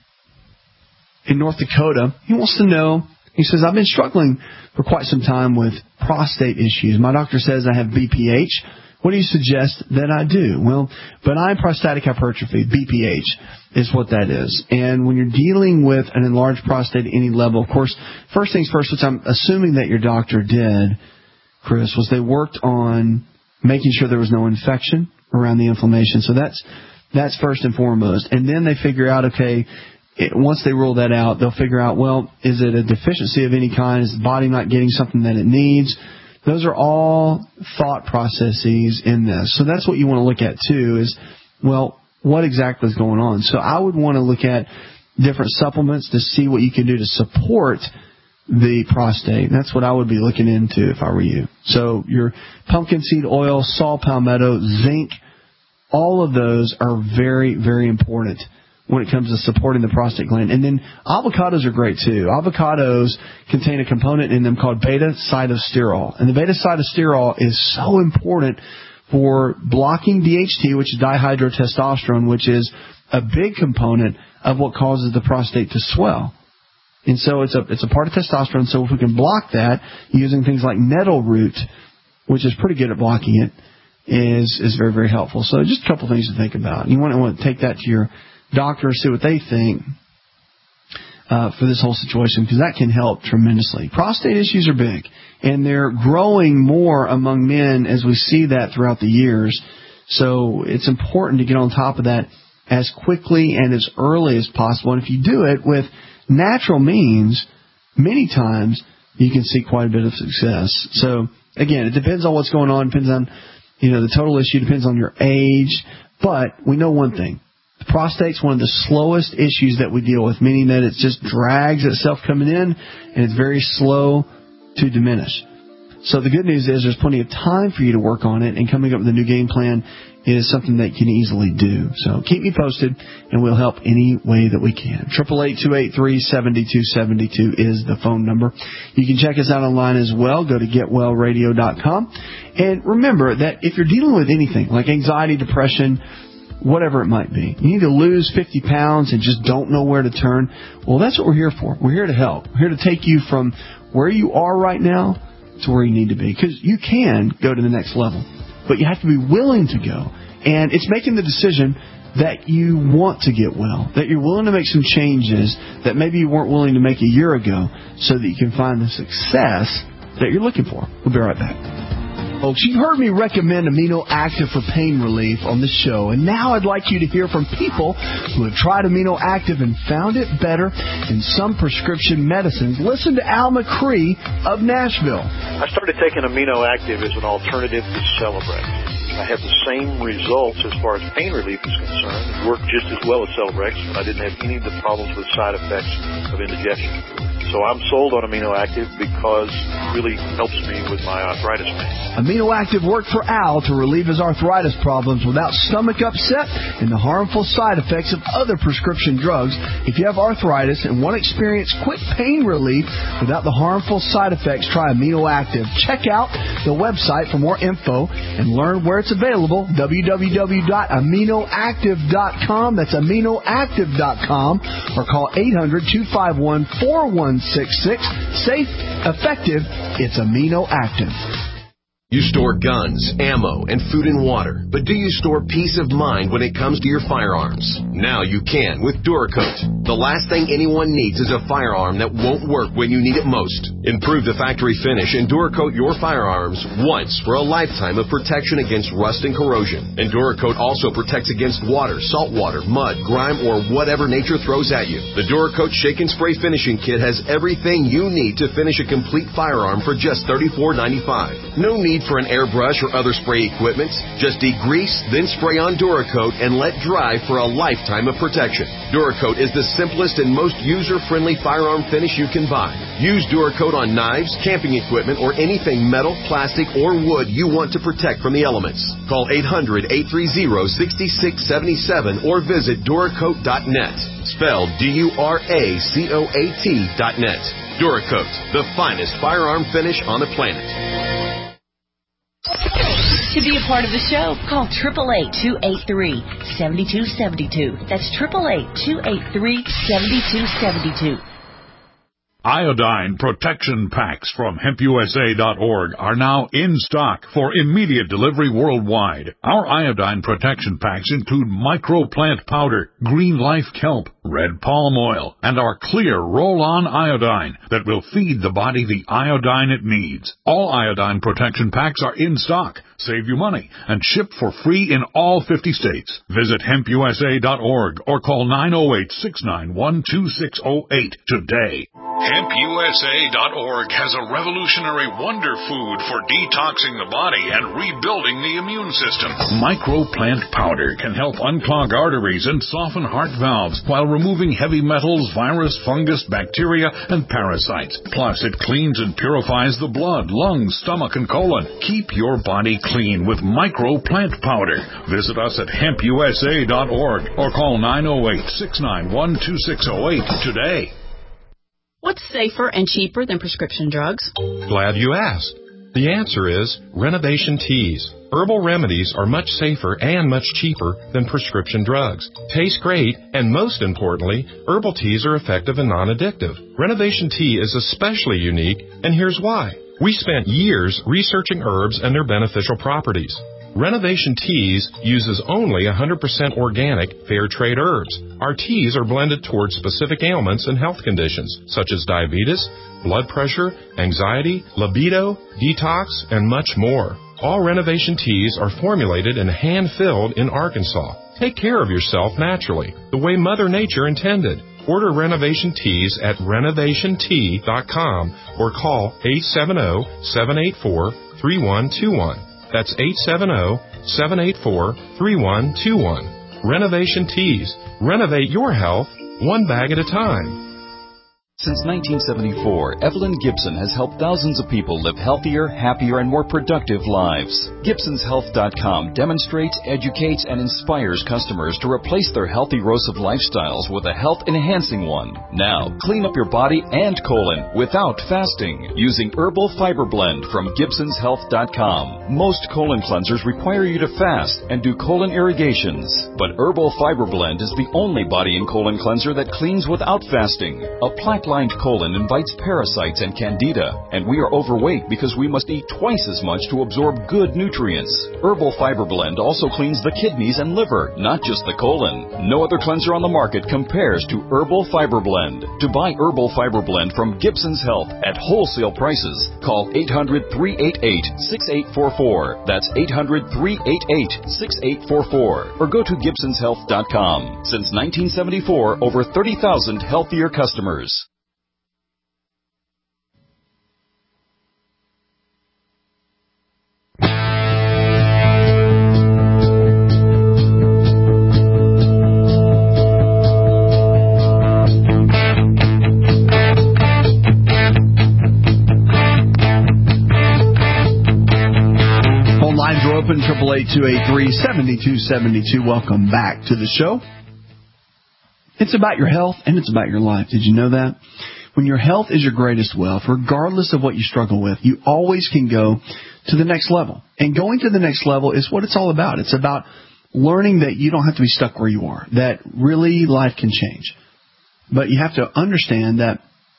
[SPEAKER 3] in North Dakota, he wants to know, he says, I've been struggling for quite some time with prostate issues. My doctor says I have BPH. What do you suggest that I do? Well, benign prostatic hypertrophy, BPH, is what that is. And when you're dealing with an enlarged prostate at any level, of course, first things first, which I'm assuming that your doctor did, Chris, was they worked on making sure there was no infection around the inflammation. So that's first and foremost. And then they figure out, okay, once they rule that out, they'll figure out, well, is it a deficiency of any kind? Is the body not getting something that it needs? Those are all thought processes in this. So that's what you want to look at, too, is, well, what exactly is going on? So I would want to look at different supplements to see what you can do to support the prostate. That's what I would be looking into if I were you. So your pumpkin seed oil, saw palmetto, zinc, all of those are very, very important when it comes to supporting the prostate gland. And then avocados are great too. Avocados contain a component in them called beta-cytosterol. And the beta-cytosterol is so important for blocking DHT, which is dihydrotestosterone, which is a big component of what causes the prostate to swell. And so it's a part of testosterone. So if we can block that using things like nettle root, which is pretty good at blocking it, is very, very helpful. So just a couple things to think about. You want to take that to your doctor, see what they think for this whole situation, because that can help tremendously. Prostate issues are big, and they're growing more among men as we see that throughout the years. So it's important to get on top of that as quickly and as early as possible. And if you do it with natural means, many times you can see quite a bit of success. So again, it depends on what's going on, depends on the total issue, depends on your age. But we know one thing. The prostate's one of the slowest issues that we deal with, meaning that it just drags itself coming in, and it's very slow to diminish. So the good news is there's plenty of time for you to work on it, and coming up with a new game plan is something that you can easily do. So keep me posted, and we'll help any way that we can. 888-283-7272 is the phone number. You can check us out online as well. Go to getwellradio.com. And remember that if you're dealing with anything like anxiety, depression, whatever it might be, you need to lose 50 pounds and just don't know where to turn, well, that's what we're here for. We're here to help. We're here to take you from where you are right now to where you need to be. Because you can go to the next level, but you have to be willing to go. And it's making the decision that you want to get well, that you're willing to make some changes that maybe you weren't willing to make a year ago so that you can find the success that you're looking for. We'll be right back. Folks, you've heard me recommend Amino Active for pain relief on the show, and now I'd like you to hear from people who have tried Amino Active and found it better than some prescription medicines. Listen to Al McCree of Nashville.
[SPEAKER 5] I started taking Amino Active as an alternative to Celebrex. I had the same results as far as pain relief is concerned. It worked just as well as Celebrex, but I didn't have any of the problems with side effects of indigestion. So I'm sold on Amino Active because really helps me with my arthritis pain.
[SPEAKER 3] Amino Active worked for Al to relieve his arthritis problems without stomach upset and the harmful side effects of other prescription drugs. If you have arthritis and want to experience quick pain relief without the harmful side effects, try Amino Active. Check out the website for more info and learn where it's available, www.aminoactive.com. That's aminoactive.com, or call 800-251-4166. Safe, effective, it's Amino Active.
[SPEAKER 17] You store guns, ammo, and food and water, but do you store peace of mind when it comes to your firearms? Now you can with Duracoat. The last thing anyone needs is a firearm that won't work when you need it most. Improve the factory finish and Duracoat your firearms once for a lifetime of protection against rust and corrosion. And Duracoat also protects against water, salt water, mud, grime, or whatever nature throws at you. The Duracoat Shake and Spray Finishing Kit has everything you need to finish a complete firearm for just $34.95. No need for an airbrush or other spray equipment. Just degrease, then spray on Duracoat and let dry for a lifetime of protection. Duracoat is the simplest and most user-friendly firearm finish you can buy. Use Duracoat on knives, camping equipment, or anything metal, plastic, or wood you want to protect from the elements. Call 800-830-6677 or visit Duracoat.net. Spelled Duracoat.net. Duracoat, the finest firearm finish on the planet.
[SPEAKER 18] To be a part of the show, call 888-283-7272. That's 888-283-7272.
[SPEAKER 6] Iodine protection packs from HempUSA.org are now in stock for immediate delivery worldwide. Our iodine protection packs include microplant powder, green life kelp, red palm oil, and our clear roll-on iodine that will feed the body the iodine it needs. All iodine protection packs are in stock, save you money, and ship for free in all 50 states. Visit HempUSA.org or call 908-691-2608 today. HempUSA.org has a revolutionary wonder food for detoxing the body and rebuilding the immune system. Microplant powder can help unclog arteries and soften heart valves while removing heavy metals, virus, fungus, bacteria, and parasites. Plus, it cleans and purifies the blood, lungs, stomach, and colon. Keep your body clean with Microplant powder. Visit us at HempUSA.org or call 908-691-2608 today.
[SPEAKER 19] What's safer and cheaper than prescription drugs?
[SPEAKER 20] Glad you asked. The answer is Renovation Teas. Herbal remedies are much safer and much cheaper than prescription drugs. Taste great, and most importantly, herbal teas are effective and non-addictive. Renovation Tea is especially unique, and here's why. We spent years researching herbs and their beneficial properties. Renovation Teas uses only 100% organic, fair trade herbs. Our teas are blended towards specific ailments and health conditions, such as diabetes, blood pressure, anxiety, libido, detox, and much more. All Renovation Teas are formulated and hand-filled in Arkansas. Take care of yourself naturally, the way Mother Nature intended. Order Renovation Teas at renovationtea.com or call 870-784-3121. That's 870-784-3121. Renovation Teas. Renovate your health one bag at a time.
[SPEAKER 21] Since 1974, Evelyn Gibson has helped thousands of people live healthier, happier, and more productive lives. GibsonsHealth.com demonstrates, educates, and inspires customers to replace their healthy erosive lifestyles with a health-enhancing one. Now, clean up your body and colon without fasting using Herbal Fiber Blend from GibsonsHealth.com. Most colon cleansers require you to fast and do colon irrigations, but Herbal Fiber Blend is the only body and colon cleanser that cleans without fasting. A plaque-lined colon invites parasites and candida, and we are overweight because we must eat twice as much to absorb good nutrients. Herbal Fiber Blend also cleans the kidneys and liver, not just the colon. No other cleanser on the market compares to Herbal Fiber Blend. To buy Herbal Fiber Blend from Gibson's Health at wholesale prices, call 800-388-6844. That's 800-388-6844. Or go to GibsonsHealth.com. Since 1974, over 30,000 healthier customers.
[SPEAKER 3] open, 888-283-7272. Welcome back to the show. It's about your health and it's about your life. Did you know that? When your health is your greatest wealth, regardless of what you struggle with, you always can go to the next level. And going to the next level is what it's all about. It's about learning that you don't have to be stuck where you are, that really life can change. But you have to understand that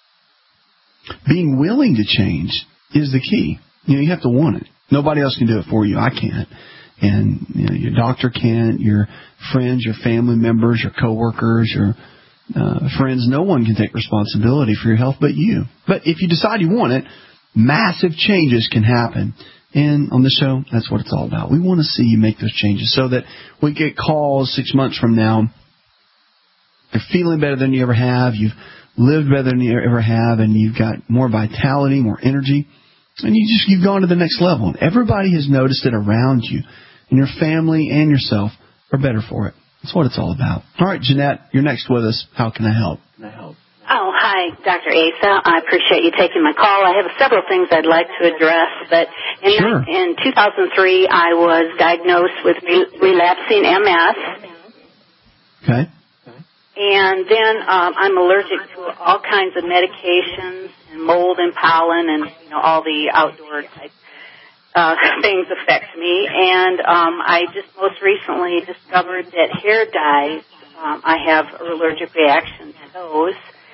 [SPEAKER 3] being willing to change is the key. You have to want it. Nobody else can do it for you. I can't. And your doctor can't, your friends, your family members, your coworkers, your friends, no one can take responsibility for your health but you. But if you decide you want it, massive changes can happen. And on the show, that's what it's all about. We want to see you make those changes so that we get calls 6 months from now. You're feeling better than you ever have. You've lived better than you ever have. And you've got more vitality, more energy. And you've gone to the next level. And everybody has noticed it around you. And your family and yourself are better for it. That's what it's all about. All right, Jeanette, you're next with us. How can I help?
[SPEAKER 1] Oh, hi, Dr. Asa. I appreciate you taking my call. I have several things I'd like to address, but in 2003, I was diagnosed with relapsing MS.
[SPEAKER 3] Okay.
[SPEAKER 1] And then I'm allergic to all kinds of medications, and mold and pollen, and all the outdoor type things affect me. And I just most recently discovered that hair dyes, I have an allergic reaction to those.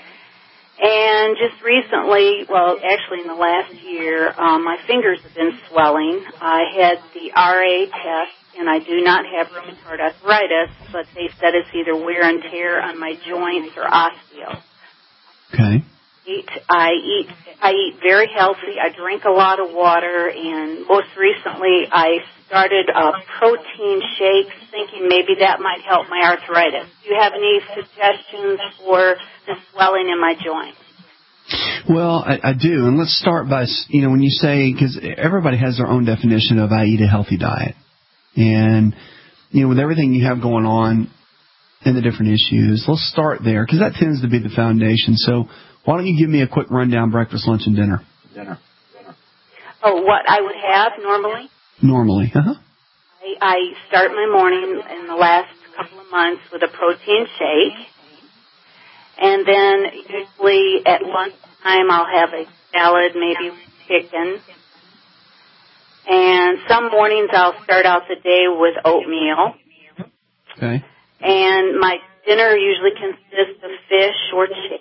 [SPEAKER 1] And just recently, well, actually in the last year, my fingers have been swelling. I had the RA test, and I do not have rheumatoid arthritis, but they said it's either wear and tear on my joints or osteo.
[SPEAKER 3] Okay.
[SPEAKER 1] I eat very healthy. I drink a lot of water, and most recently I started protein shakes, thinking maybe that might help my arthritis. Do you have any suggestions for the swelling in my joints?
[SPEAKER 3] Well, I do, and let's start by, when you say, because everybody has their own definition of I eat a healthy diet. And, with everything you have going on and the different issues, let's start there, because that tends to be the foundation. So why don't you give me a quick rundown, breakfast, lunch, and dinner?
[SPEAKER 1] Oh, what I would have normally?
[SPEAKER 3] Normally,
[SPEAKER 1] I start my morning in the last couple of months with a protein shake. And then usually at lunchtime I'll have a salad, maybe chicken. And some mornings I'll start out the day with oatmeal.
[SPEAKER 3] Okay.
[SPEAKER 1] And my dinner usually consists of fish or chicken.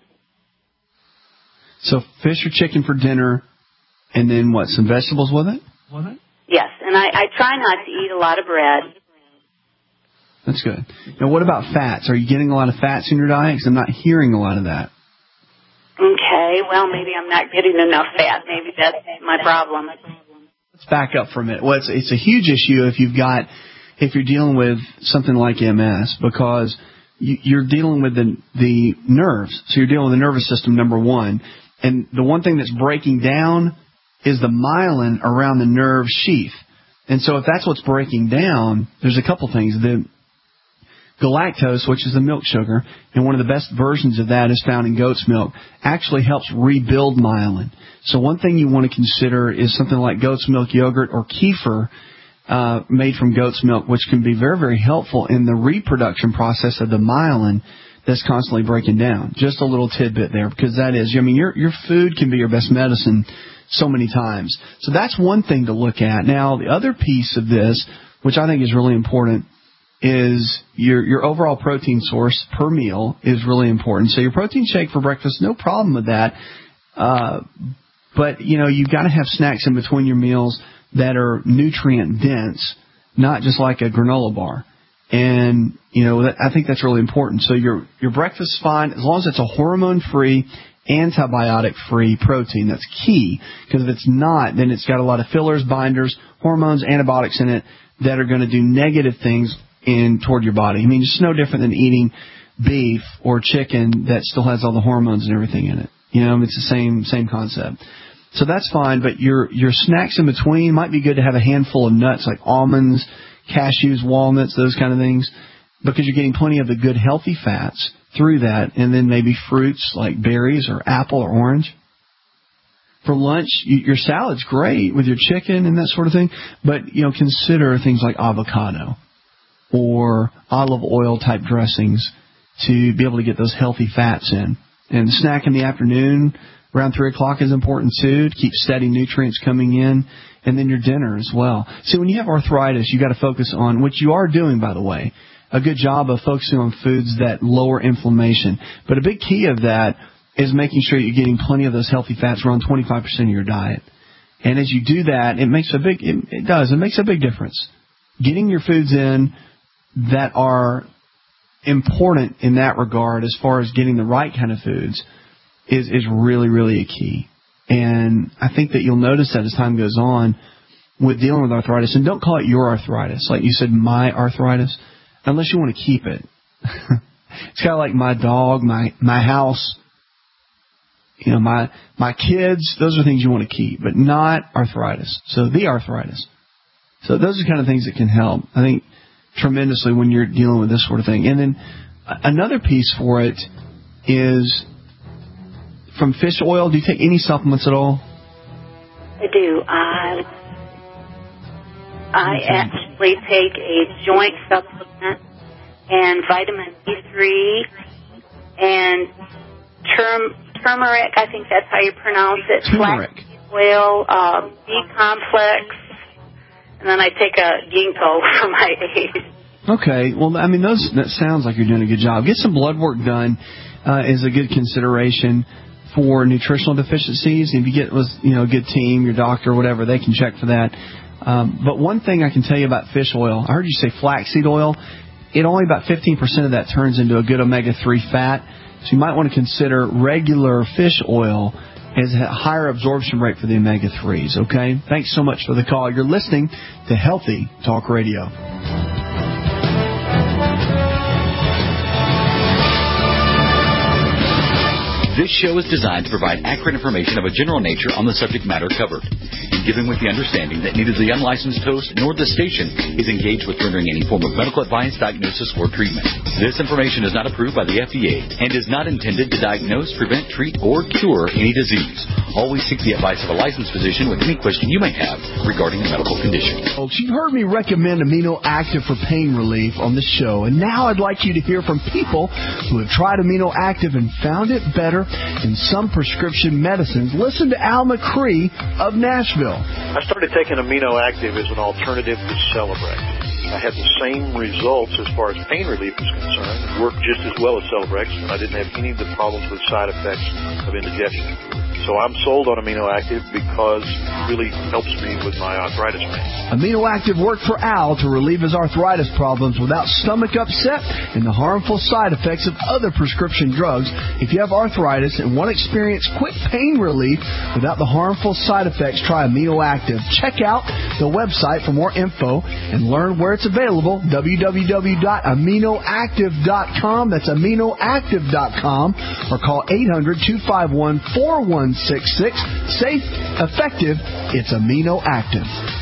[SPEAKER 3] So fish or chicken for dinner, and then what, some vegetables with it?
[SPEAKER 1] Yes, and I try not to eat a lot of bread.
[SPEAKER 3] That's good. Now, what about fats? Are you getting a lot of fats in your diet? Because I'm not hearing a lot of that.
[SPEAKER 1] Okay, well, maybe I'm not getting enough fat. Maybe that's my problem.
[SPEAKER 3] Let's back up for a minute. Well, it's a huge issue if you're dealing with something like MS, because you're dealing with the nerves. So you're dealing with the nervous system, number one. And the one thing that's breaking down is the myelin around the nerve sheath. And so if that's what's breaking down, there's a couple things. The galactose, which is the milk sugar, and one of the best versions of that is found in goat's milk, actually helps rebuild myelin. So one thing you want to consider is something like goat's milk yogurt or kefir made from goat's milk, which can be very, very helpful in the reproduction process of the myelin that's constantly breaking down. Just a little tidbit there, because that is, your food can be your best medicine so many times. So that's one thing to look at. Now, the other piece of this, which I think is really important, is your overall protein source per meal is really important. So your protein shake for breakfast, no problem with that. But, you've got to have snacks in between your meals that are nutrient dense, not just like a granola bar. And, I think that's really important. So your breakfast is fine as long as it's a hormone-free, antibiotic-free protein. That's key, because if it's not, then it's got a lot of fillers, binders, hormones, antibiotics in it that are going to do negative things toward your body. It's no different than eating beef or chicken that still has all the hormones and everything in it. It's the same concept. So that's fine, but your snacks in between might be good to have a handful of nuts like almonds, cashews, walnuts, those kind of things, because you're getting plenty of the good healthy fats through that, and then maybe fruits like berries or apple or orange. for lunch, your salad's great with your chicken and that sort of thing, but, consider things like avocado or olive oil type dressings to be able to get those healthy fats in. And the snack in the afternoon around 3 o'clock is important too, to keep steady nutrients coming in, and then your dinner as well. See, when you have arthritis, you got to focus on, which you are doing, by the way, a good job of focusing on foods that lower inflammation. But a big key of that is making sure you're getting plenty of those healthy fats, around 25% of your diet. And as you do that, it makes a big difference. Getting your foods in that are important in that regard, as far as getting the right kind of foods, is really, really a key. And I think that you'll notice that as time goes on with dealing with arthritis. And don't call it your arthritis. Like you said, my arthritis, unless you want to keep it. It's kind of like my dog, my house, my kids. Those are things you want to keep, but not arthritis. So the arthritis. So those are the kind of things that can help, I think, tremendously when you're dealing with this sort of thing. And then another piece for it is from fish oil. Do you take any supplements at all?
[SPEAKER 1] I do. I actually take a joint supplement and vitamin D3 and turmeric. I think that's how you pronounce it.
[SPEAKER 3] Turmeric.
[SPEAKER 1] Flax oil, B-complex, and then I take a ginkgo for my age. Okay.
[SPEAKER 3] Well, I mean, that sounds like you're doing a good job. Get some blood work done is a good consideration for nutritional deficiencies. If you get with a good team, your doctor, whatever, they can check for that. But one thing I can tell you about fish oil, I heard you say flaxseed oil. It only about 15% of that turns into a good omega-3 fat. So you might want to consider regular fish oil as a higher absorption rate for the omega-3s, okay? Thanks so much for the call. You're listening to Healthy Talk Radio.
[SPEAKER 21] This show is designed to provide accurate information of a general nature on the subject matter covered, and given with the understanding that neither the unlicensed host nor the station is engaged with rendering any form of medical advice, diagnosis, or treatment. This information is not approved by the FDA and is not intended to diagnose, prevent, treat, or cure any disease. Always seek the advice of a licensed physician with any question you may have regarding a medical condition.
[SPEAKER 3] Folks, you've heard me recommend Amino Active for pain relief on this show, and now I'd like you to hear from people who have tried Amino Active and found it better in some prescription medicines. Listen to Al McCree of Nashville.
[SPEAKER 5] I started taking Amino Active as an alternative to Celebrex. I had the same results as far as pain relief is concerned. It worked just as well as Celebrex, and I didn't have any of the problems with side effects of indigestion. So I'm sold on Amino Active because it really helps me with my arthritis pain.
[SPEAKER 3] Amino Active worked for Al to relieve his arthritis problems without stomach upset and the harmful side effects of other prescription drugs. If you have arthritis and want to experience quick pain relief without the harmful side effects, try Amino Active. Check out the website for more info and learn where it's available, www.aminoactive.com. That's aminoactive.com, or call 800-251-4166. Safe, effective, it's Amino Active.